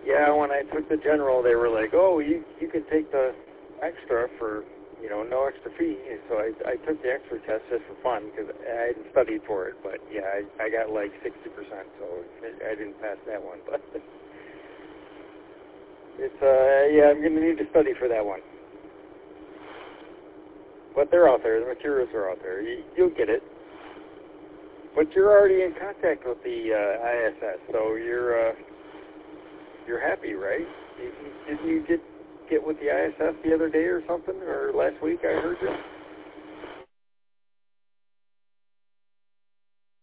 Yeah, when I took the general, they were like, oh, you could take the extra for, no extra fee. So I took the extra test just for fun because I hadn't studied for it. But, yeah, I got like 60%, so I didn't pass that one. But it's, yeah, I'm going to need to study for that one. But they're out there. The materials are out there. You'll get it. But you're already in contact with the ISS, so you're happy, right? Didn't you get with the ISS the other day or something, or last week? I heard you.